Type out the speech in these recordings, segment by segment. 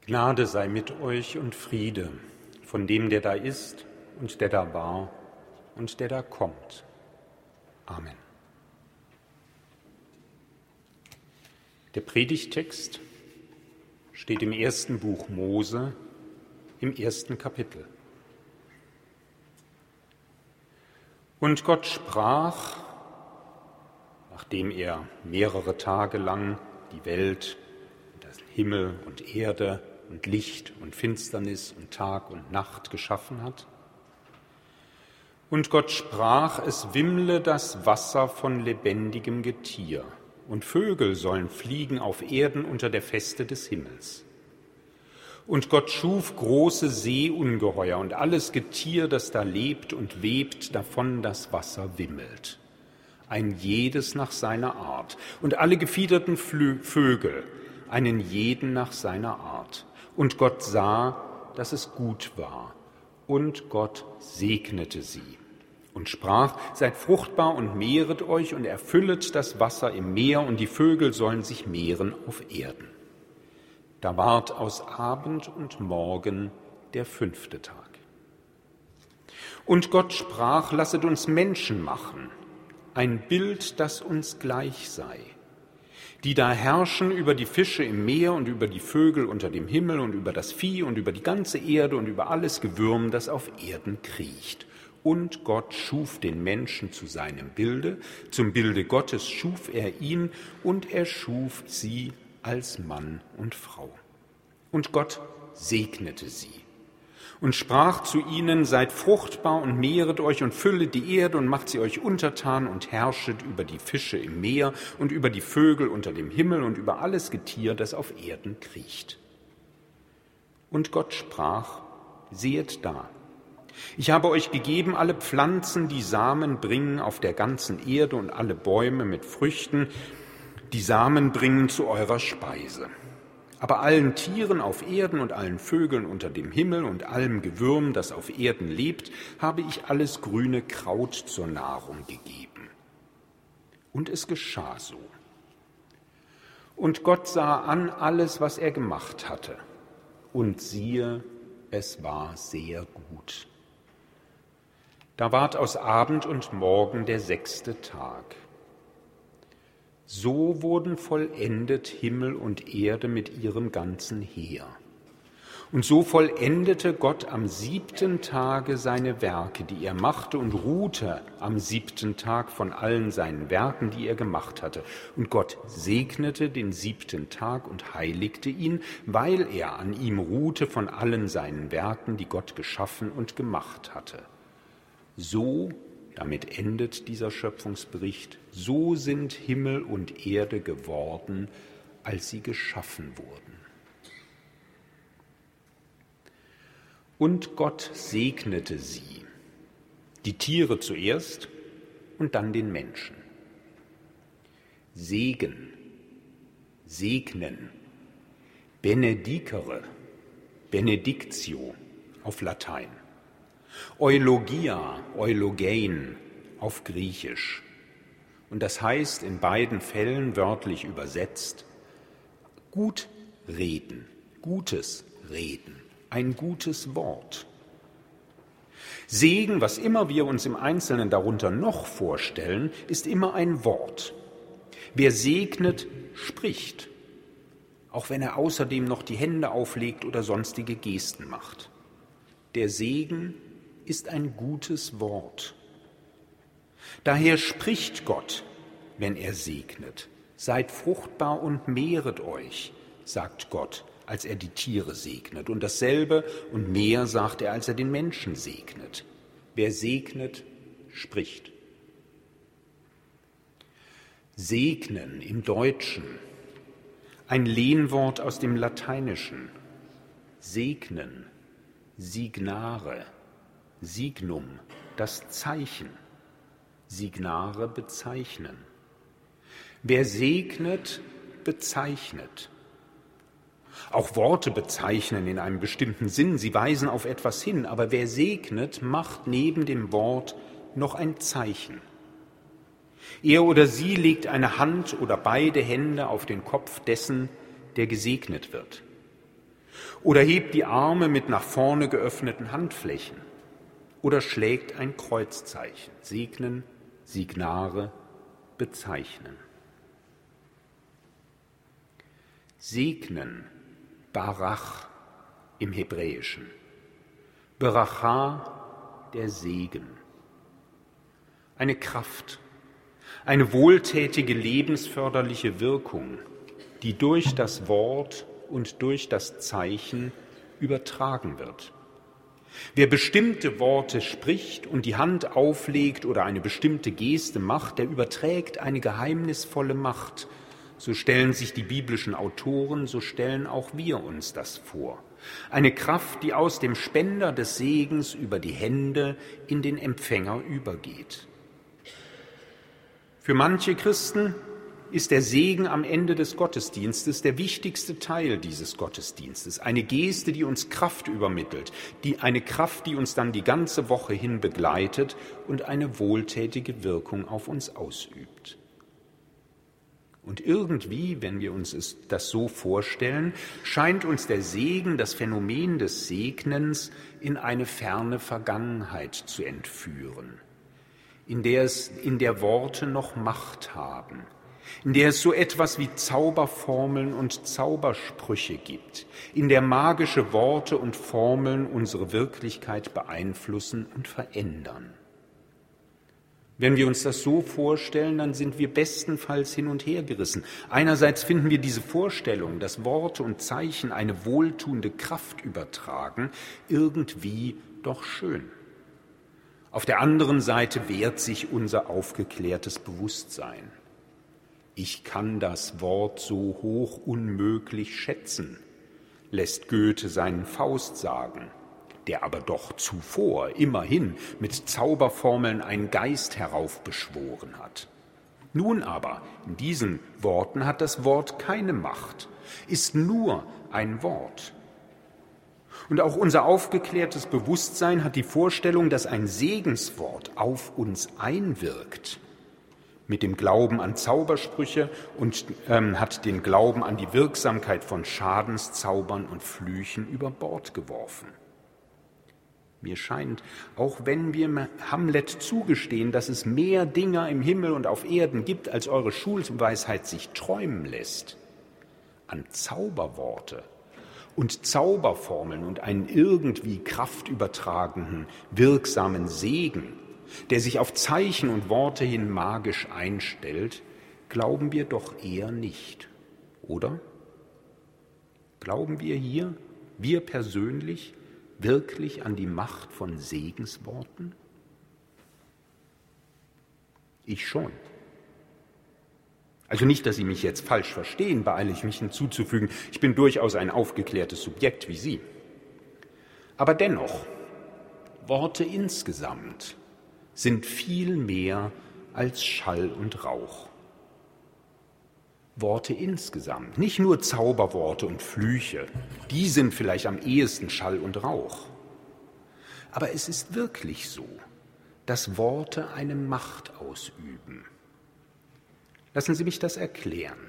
Gnade sei mit euch und Friede von dem, der da ist und der da war und der da kommt. Amen. Der Predigttext steht im ersten Buch Mose, im ersten Kapitel. Und Gott sprach, nachdem er mehrere Tage lang die Welt, das Himmel und Erde und Licht und Finsternis und Tag und Nacht geschaffen hat. Und Gott sprach, es wimmle das Wasser von lebendigem Getier, und Vögel sollen fliegen auf Erden unter der Feste des Himmels. Und Gott schuf große Seeungeheuer und alles Getier, das da lebt und webt, davon das Wasser wimmelt, ein jedes nach seiner Art, und alle gefiederten Vögel, einen jeden nach seiner Art. Und Gott sah, dass es gut war, und Gott segnete sie und sprach, seid fruchtbar und mehret euch und erfüllet das Wasser im Meer, und die Vögel sollen sich mehren auf Erden. Da ward aus Abend und Morgen der 5. Tag. Und Gott sprach, lasset uns Menschen machen, ein Bild, das uns gleich sei, die da herrschen über die Fische im Meer und über die Vögel unter dem Himmel und über das Vieh und über die ganze Erde und über alles Gewürm, das auf Erden kriecht. Und Gott schuf den Menschen zu seinem Bilde, zum Bilde Gottes schuf er ihn, und er schuf sie als Mann und Frau. Und Gott segnete sie und sprach zu ihnen, seid fruchtbar und mehret euch und füllet die Erde und macht sie euch untertan und herrschet über die Fische im Meer und über die Vögel unter dem Himmel und über alles Getier, das auf Erden kriecht. Und Gott sprach, sehet da, ich habe euch gegeben alle Pflanzen, die Samen bringen auf der ganzen Erde, und alle Bäume mit Früchten, die Samen bringen zu eurer Speise. Aber allen Tieren auf Erden und allen Vögeln unter dem Himmel und allem Gewürm, das auf Erden lebt, habe ich alles grüne Kraut zur Nahrung gegeben. Und es geschah so. Und Gott sah an alles, was er gemacht hatte, und siehe, es war sehr gut. Da ward aus Abend und Morgen der 6. Tag. So wurden vollendet Himmel und Erde mit ihrem ganzen Heer. Und so vollendete Gott am 7. Tage seine Werke, die er machte, und ruhte am 7. Tag von allen seinen Werken, die er gemacht hatte. Und Gott segnete den 7. Tag und heiligte ihn, weil er an ihm ruhte von allen seinen Werken, die Gott geschaffen und gemacht hatte. So, damit endet dieser Schöpfungsbericht, so sind Himmel und Erde geworden, als sie geschaffen wurden. Und Gott segnete sie, die Tiere zuerst und dann den Menschen. Segen, segnen, benedicere, benedictio auf Latein. Eulogia, eulogein auf Griechisch. Und das heißt in beiden Fällen wörtlich übersetzt, gut reden, gutes Reden, ein gutes Wort. Segen, was immer wir uns im Einzelnen darunter noch vorstellen, ist immer ein Wort. Wer segnet, spricht, auch wenn er außerdem noch die Hände auflegt oder sonstige Gesten macht. Der Segen ist ein gutes Wort. Daher spricht Gott, wenn er segnet. Seid fruchtbar und mehret euch, sagt Gott, als er die Tiere segnet. Und dasselbe und mehr sagt er, als er den Menschen segnet. Wer segnet, spricht. Segnen im Deutschen, ein Lehnwort aus dem Lateinischen. Segnen, signare, signum, das Zeichen, signare, bezeichnen. Wer segnet, bezeichnet. Auch Worte bezeichnen in einem bestimmten Sinn, sie weisen auf etwas hin, aber wer segnet, macht neben dem Wort noch ein Zeichen. Er oder sie legt eine Hand oder beide Hände auf den Kopf dessen, der gesegnet wird. oder hebt die Arme mit nach vorne geöffneten Handflächen oder schlägt ein Kreuzzeichen. Segnen, signare, bezeichnen. Segnen, Barach im Hebräischen. Beracha, der Segen. Eine Kraft, eine wohltätige, lebensförderliche Wirkung, die durch das Wort und durch das Zeichen übertragen wird. Wer bestimmte Worte spricht und die Hand auflegt oder eine bestimmte Geste macht, der überträgt eine geheimnisvolle Macht. So stellen sich die biblischen Autoren, so stellen auch wir uns das vor. Eine Kraft, die aus dem Spender des Segens über die Hände in den Empfänger übergeht. Für manche Christen ist der Segen am Ende des Gottesdienstes der wichtigste Teil dieses Gottesdienstes. Eine Geste, die uns Kraft übermittelt, eine Kraft, die uns dann die ganze Woche hin begleitet und eine wohltätige Wirkung auf uns ausübt. Und irgendwie, wenn wir uns das so vorstellen, scheint uns der Segen, das Phänomen des Segnens, in eine ferne Vergangenheit zu entführen, in der Worte noch Macht haben, in der es so etwas wie Zauberformeln und Zaubersprüche gibt, in der magische Worte und Formeln unsere Wirklichkeit beeinflussen und verändern. Wenn wir uns das so vorstellen, dann sind wir bestenfalls hin und her gerissen. Einerseits finden wir diese Vorstellung, dass Worte und Zeichen eine wohltuende Kraft übertragen, irgendwie doch schön. Auf der anderen Seite wehrt sich unser aufgeklärtes Bewusstsein. Ich kann das Wort so hoch unmöglich schätzen, lässt Goethe seinen Faust sagen, der aber doch zuvor immerhin mit Zauberformeln einen Geist heraufbeschworen hat. Nun aber, in diesen Worten hat das Wort keine Macht, ist nur ein Wort. Und auch unser aufgeklärtes Bewusstsein hat die Vorstellung, dass ein Segenswort auf uns einwirkt, mit dem Glauben an Zaubersprüche und hat den Glauben an die Wirksamkeit von Schadenszaubern und Flüchen über Bord geworfen. Mir scheint, auch wenn wir Hamlet zugestehen, dass es mehr Dinge im Himmel und auf Erden gibt, als eure Schulweisheit sich träumen lässt, an Zauberworte und Zauberformeln und einen irgendwie kraftübertragenden, wirksamen Segen, der sich auf Zeichen und Worte hin magisch einstellt, glauben wir doch eher nicht, oder? Glauben wir hier, wir persönlich, wirklich an die Macht von Segensworten? Ich schon. Also nicht, dass Sie mich jetzt falsch verstehen, beeile ich mich hinzuzufügen, ich bin durchaus ein aufgeklärtes Subjekt wie Sie. Aber dennoch, Worte insgesamt sind viel mehr als Schall und Rauch. Worte insgesamt, nicht nur Zauberworte und Flüche, die sind vielleicht am ehesten Schall und Rauch. Aber es ist wirklich so, dass Worte eine Macht ausüben. Lassen Sie mich das erklären.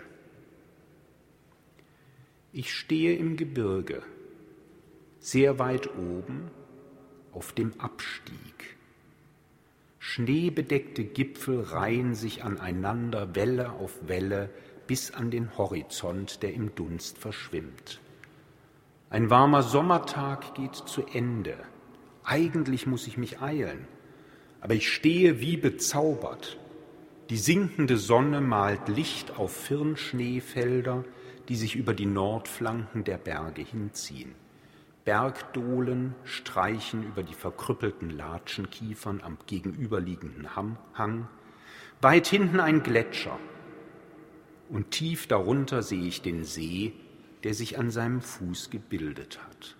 Ich stehe im Gebirge, sehr weit oben, auf dem Abstieg. Schneebedeckte Gipfel reihen sich aneinander, Welle auf Welle, bis an den Horizont, der im Dunst verschwimmt. Ein warmer Sommertag geht zu Ende. Eigentlich muss ich mich eilen, aber ich stehe wie bezaubert. Die sinkende Sonne malt Licht auf Firnschneefelder, die sich über die Nordflanken der Berge hinziehen. Bergdohlen streichen über die verkrüppelten Latschenkiefern am gegenüberliegenden Hang. Weit hinten ein Gletscher. Und tief darunter sehe ich den See, der sich an seinem Fuß gebildet hat.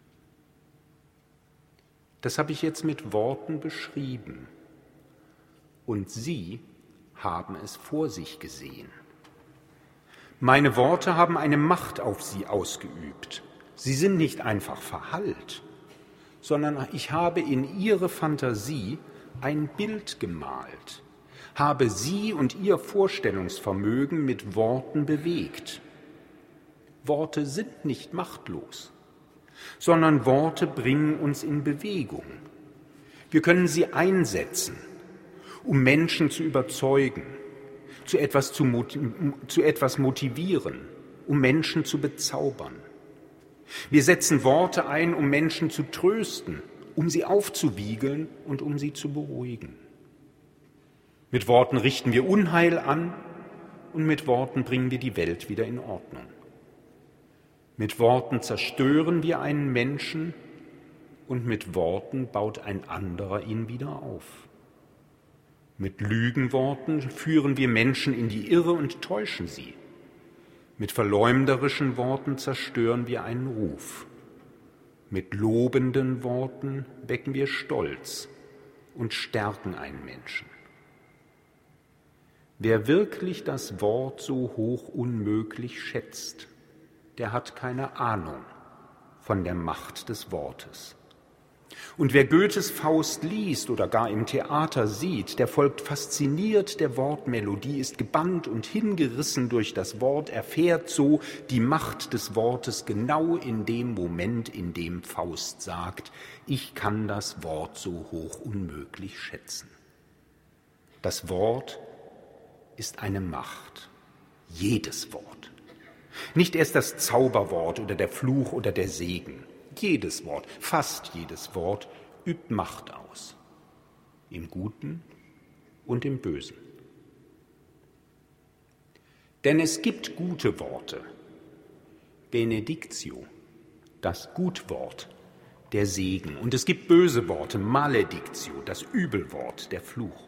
Das habe ich jetzt mit Worten beschrieben. Und Sie haben es vor sich gesehen. Meine Worte haben eine Macht auf Sie ausgeübt. Sie sind nicht einfach verhallt, sondern ich habe in Ihre Fantasie ein Bild gemalt, habe Sie und Ihr Vorstellungsvermögen mit Worten bewegt. Worte sind nicht machtlos, sondern Worte bringen uns in Bewegung. Wir können sie einsetzen, um Menschen zu überzeugen, zu etwas motivieren, um Menschen zu bezaubern. Wir setzen Worte ein, um Menschen zu trösten, um sie aufzuwiegeln und um sie zu beruhigen. Mit Worten richten wir Unheil an und mit Worten bringen wir die Welt wieder in Ordnung. Mit Worten zerstören wir einen Menschen und mit Worten baut ein anderer ihn wieder auf. Mit Lügenworten führen wir Menschen in die Irre und täuschen sie. Mit verleumderischen Worten zerstören wir einen Ruf. Mit lobenden Worten wecken wir Stolz und stärken einen Menschen. Wer wirklich das Wort so hoch unmöglich schätzt, der hat keine Ahnung von der Macht des Wortes. Und wer Goethes Faust liest oder gar im Theater sieht, der folgt fasziniert der Wortmelodie, ist gebannt und hingerissen durch das Wort, erfährt so die Macht des Wortes genau in dem Moment, in dem Faust sagt, ich kann das Wort so hoch unmöglich schätzen. Das Wort ist eine Macht, jedes Wort. Nicht erst das Zauberwort oder der Fluch oder der Segen. Jedes Wort, fast jedes Wort übt Macht aus. Im Guten und im Bösen. Denn es gibt gute Worte. Benedictio, das Gutwort, der Segen. Und es gibt böse Worte, Maledictio, das Übelwort, der Fluch.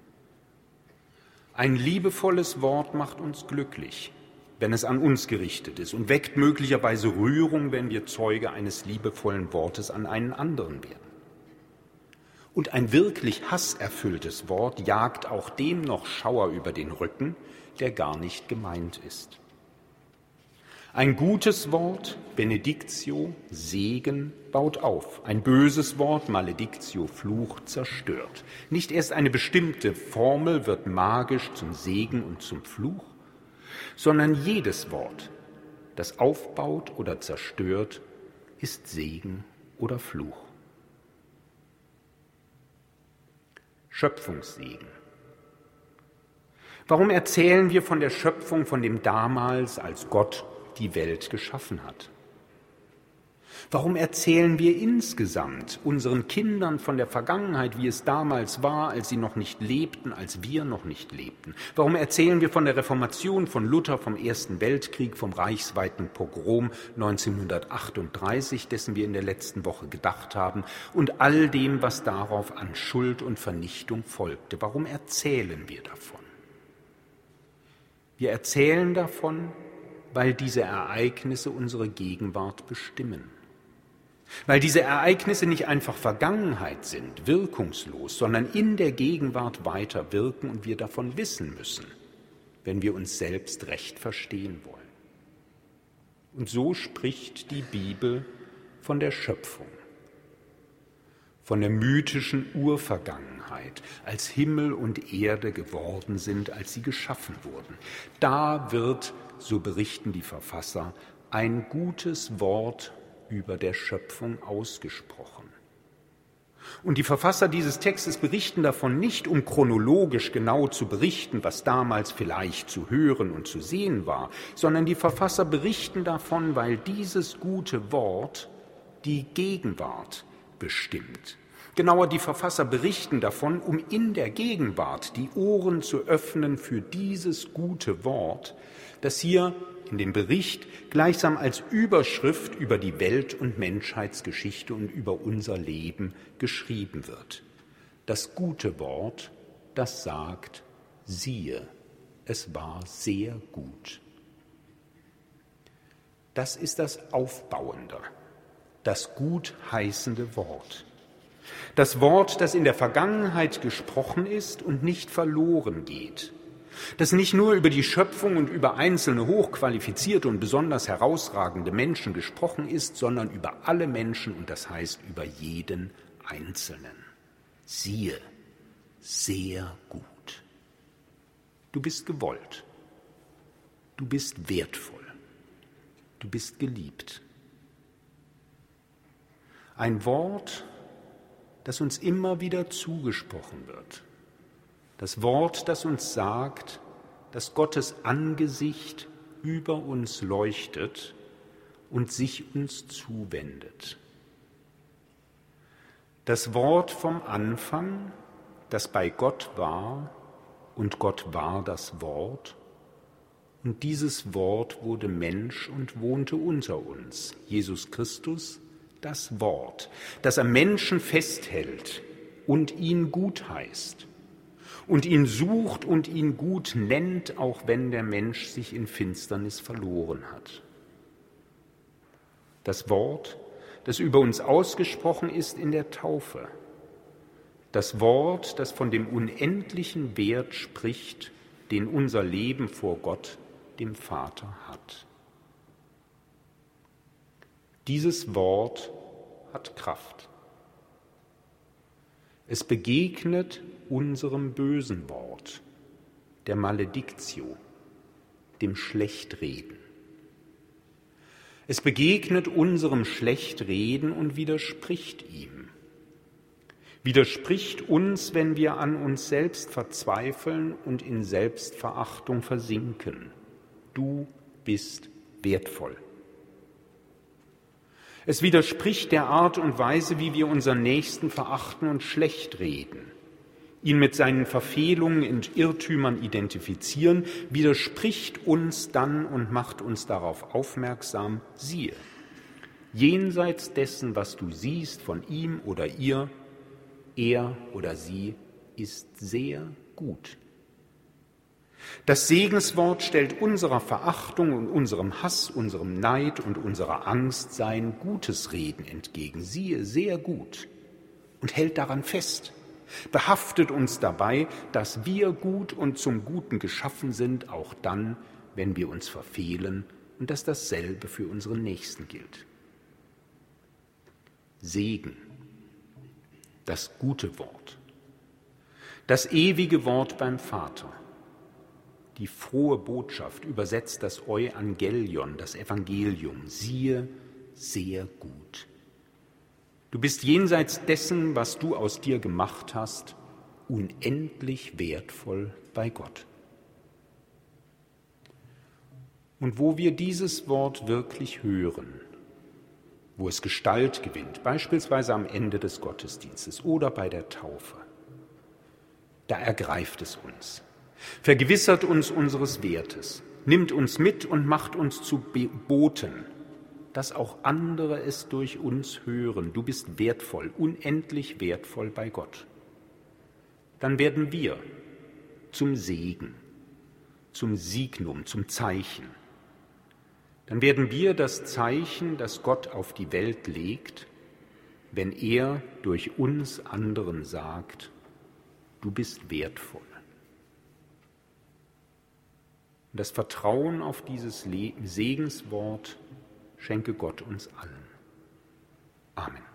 Ein liebevolles Wort macht uns glücklich, wenn es an uns gerichtet ist und weckt möglicherweise Rührung, wenn wir Zeuge eines liebevollen Wortes an einen anderen werden. Und ein wirklich hasserfülltes Wort jagt auch dem noch Schauer über den Rücken, der gar nicht gemeint ist. Ein gutes Wort, Benedictio, Segen, baut auf. Ein böses Wort, Maledictio, Fluch, zerstört. Nicht erst eine bestimmte Formel wird magisch zum Segen und zum Fluch, sondern jedes Wort, das aufbaut oder zerstört, ist Segen oder Fluch. Schöpfungssegen. Warum erzählen wir von der Schöpfung, von dem damals, als Gott die Welt geschaffen hat? Warum erzählen wir insgesamt unseren Kindern von der Vergangenheit, wie es damals war, als sie noch nicht lebten, als wir noch nicht lebten? Warum erzählen wir von der Reformation, von Luther, vom Ersten Weltkrieg, vom reichsweiten Pogrom 1938, dessen wir in der letzten Woche gedacht haben, und all dem, was darauf an Schuld und Vernichtung folgte? Warum erzählen wir davon? Wir erzählen davon, weil diese Ereignisse unsere Gegenwart bestimmen. Weil diese Ereignisse nicht einfach Vergangenheit sind, wirkungslos, sondern in der Gegenwart weiter wirken und wir davon wissen müssen, wenn wir uns selbst recht verstehen wollen. Und so spricht die Bibel von der Schöpfung, von der mythischen Urvergangenheit, als Himmel und Erde geworden sind, als sie geschaffen wurden. Da wird, so berichten die Verfasser, ein gutes Wort über der Schöpfung ausgesprochen. Und die Verfasser dieses Textes berichten davon nicht, um chronologisch genau zu berichten, was damals vielleicht zu hören und zu sehen war, sondern die Verfasser berichten davon, weil dieses gute Wort die Gegenwart bestimmt. Genauer, die Verfasser berichten davon, um in der Gegenwart die Ohren zu öffnen für dieses gute Wort, das hier in dem Bericht gleichsam als Überschrift über die Welt- und Menschheitsgeschichte und über unser Leben geschrieben wird. Das gute Wort, das sagt, siehe, es war sehr gut. Das ist das Aufbauende, das gutheißende Wort. Das Wort, das in der Vergangenheit gesprochen ist und nicht verloren geht. Das nicht nur über die Schöpfung und über einzelne hochqualifizierte und besonders herausragende Menschen gesprochen ist, sondern über alle Menschen und das heißt über jeden Einzelnen. Siehe, sehr gut. Du bist gewollt. Du bist wertvoll. du bist geliebt. Ein Wort, das uns immer wieder zugesprochen wird. Das Wort, das uns sagt, dass Gottes Angesicht über uns leuchtet und sich uns zuwendet. Das Wort vom Anfang, das bei Gott war, und Gott war das Wort, und dieses Wort wurde Mensch und wohnte unter uns, Jesus Christus, das Wort, das am Menschen festhält und ihn gut heißt und ihn sucht und ihn gut nennt, auch wenn der Mensch sich in Finsternis verloren hat. Das Wort, das über uns ausgesprochen ist in der Taufe. Das Wort, das von dem unendlichen Wert spricht, den unser Leben vor Gott, dem Vater, hat. Dieses Wort hat Kraft. Es begegnet unserem bösen Wort, der Maledictio, dem Schlechtreden. Es begegnet unserem Schlechtreden und widerspricht ihm. Widerspricht uns, wenn wir an uns selbst verzweifeln und in Selbstverachtung versinken. Du bist wertvoll. Es widerspricht der Art und Weise, wie wir unseren Nächsten verachten und schlecht reden, ihn mit seinen Verfehlungen und Irrtümern identifizieren, widerspricht uns dann und macht uns darauf aufmerksam, siehe, jenseits dessen, was du siehst von ihm oder ihr, er oder sie ist sehr gut. Das Segenswort stellt unserer Verachtung und unserem Hass, unserem Neid und unserer Angst sein gutes Reden entgegen. Siehe, sehr gut. Und hält daran fest, behaftet uns dabei, dass wir gut und zum Guten geschaffen sind, auch dann, wenn wir uns verfehlen, und dass dasselbe für unseren Nächsten gilt. Segen, das gute Wort, das ewige Wort beim Vater, die frohe Botschaft, übersetzt das Euangelion, das Evangelium, siehe, sehr gut. Du bist jenseits dessen, was du aus dir gemacht hast, unendlich wertvoll bei Gott. Und wo wir dieses Wort wirklich hören, wo es Gestalt gewinnt, beispielsweise am Ende des Gottesdienstes oder bei der Taufe, da ergreift es uns. Vergewissert uns unseres Wertes, nimmt uns mit und macht uns zu Boten, dass auch andere es durch uns hören. Du bist wertvoll, unendlich wertvoll bei Gott. Dann werden wir zum Segen, zum Signum, zum Zeichen. Dann werden wir das Zeichen, das Gott auf die Welt legt, wenn er durch uns anderen sagt, du bist wertvoll. Das Vertrauen auf dieses Segenswort schenke Gott uns allen. Amen.